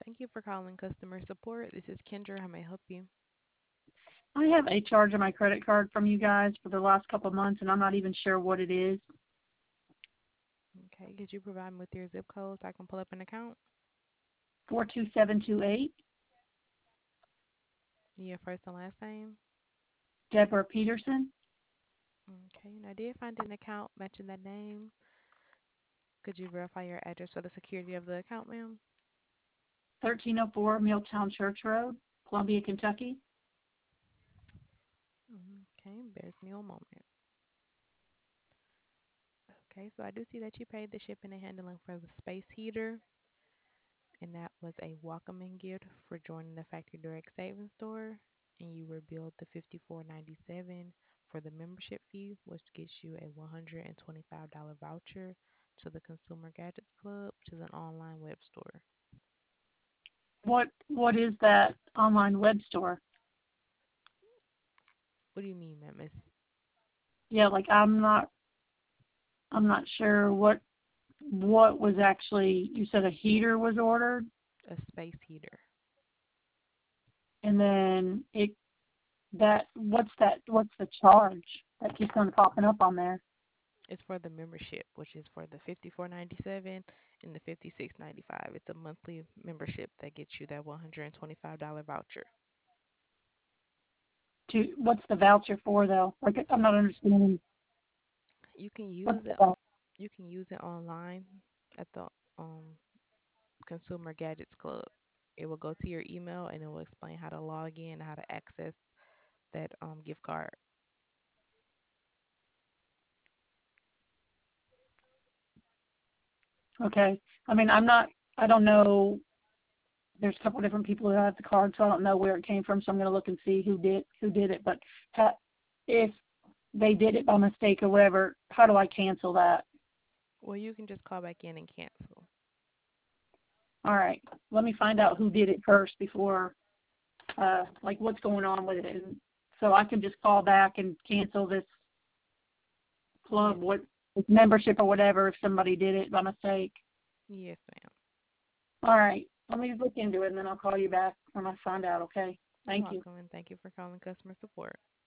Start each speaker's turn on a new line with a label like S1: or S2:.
S1: Thank you for calling customer support. This is Kendra. How may I help you?
S2: I have a charge on my credit card from you guys for the last couple of months, and I'm not even sure what it is.
S1: Okay, could you provide me with your zip code so I can pull up an account?
S2: 42728,
S1: Your first and last name?
S2: Deborah Peterson,
S1: Okay, and I did find an account matching that name. Could you verify your address for the security of the account, ma'am?
S2: 1304 Milltown Church Road, Columbia, Kentucky.
S1: Okay, bear with me one moment. Okay, so I do see that you paid the shipping and handling for the space heater, and that was a welcoming gift for joining the Factory Direct Savings Store. And you were billed the $54.97 for the membership fee, which gets you a $125 voucher to the Consumer Gadgets Club, which is an online web store.
S2: What is that online web store?
S1: What do you mean, ma'am? It's
S2: Yeah, like I'm not sure what was actually, you said a heater was ordered,
S1: a space heater.
S2: and then what's the charge that keeps on popping up on there?
S1: It's for the membership, which is for the $54.97 and the $56.95. It's a monthly membership that gets you that $125 voucher.
S2: What's the voucher for though? Like I'm not understanding
S1: You can
S2: what's
S1: use
S2: the
S1: it.
S2: voucher.
S1: You can use it online at the Consumer Gadgets Club. It will go to your email and it will explain how to log in, how to access that gift card.
S2: Okay. I mean, I don't know. There's a couple different people who have the card, so I don't know where it came from. So I'm going to look and see who did it. But if they did it by mistake or whatever, how do I cancel that?
S1: Well, you can just call back in and cancel.
S2: All right. Let me find out who did it first before, like what's going on with it, and so I can just call back and cancel this club,
S1: Yes,
S2: this membership or whatever if somebody did it by mistake.
S1: yes, ma'am.
S2: All right. Let me look into it, and then I'll call you back when I find out. Okay.
S1: You're
S2: Thank you.
S1: welcome, and thank you for calling customer support.